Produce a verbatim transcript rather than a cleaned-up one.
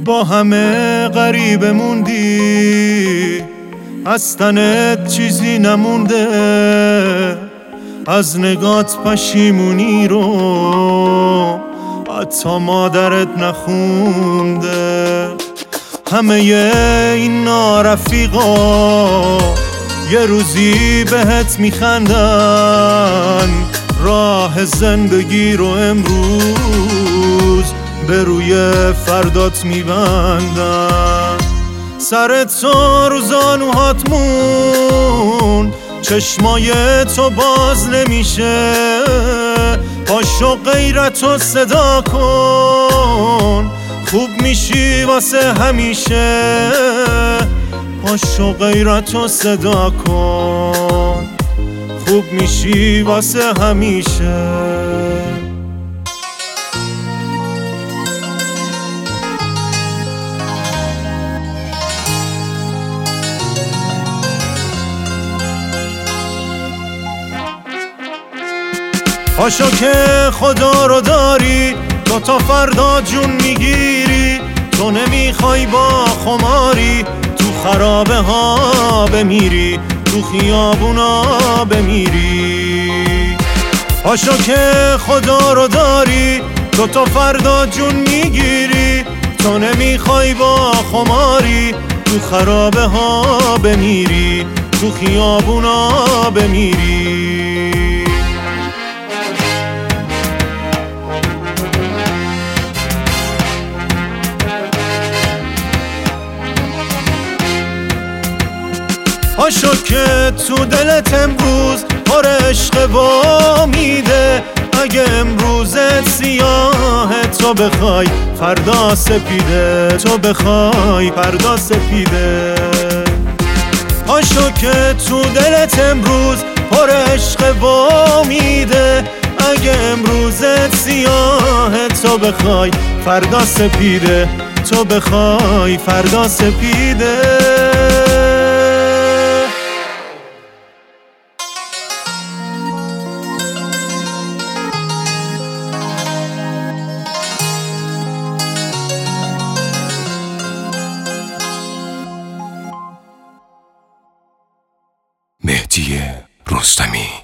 با همه غریب موندی، از تنت چیزی نمونده، از نگات پشیمونی رو حتی مادرت نخونده. همه این نارفیقا یه روزی بهت میخندن، راه زندگی رو امروز به روی فردات میبندن. سرت تو رو زانوهات موند، چشمای تو باز نمیشه، پاشو غیرتو صدا کن، خوب میشی واسه همیشه. پاشو غیرتو صدا کن، خوب میشی واسه همیشه. پاشو که خدا رو داری، تو تا فردا جون میگیری، تو نمیخوای با خماری تو خرابه ها بمیری، تو خیابونا بمیری. پاشو که خدا رو داری، تو تا فردا جون میگیری، تو نمیخوای با خماری تو خرابه ها بمیری، تو خیابونا بمیری. پاشو که تو دلت امروز پر عشق و امیده، اگه امروزت سیاه تو بخوای فردا سپیده، تو بخوای فردا سپیده. پاشو که تو دلت امروز پر عشق و امیده، اگه امروزت سیاه تو بخوای فردا سپیده، تو بخوای فردا سپیده. مهدی رستمی.